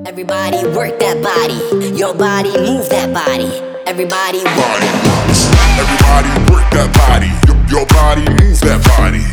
Everybody work that body. Your body, move that body. Everybody body moves. Everybody work that body. Your body, move that body.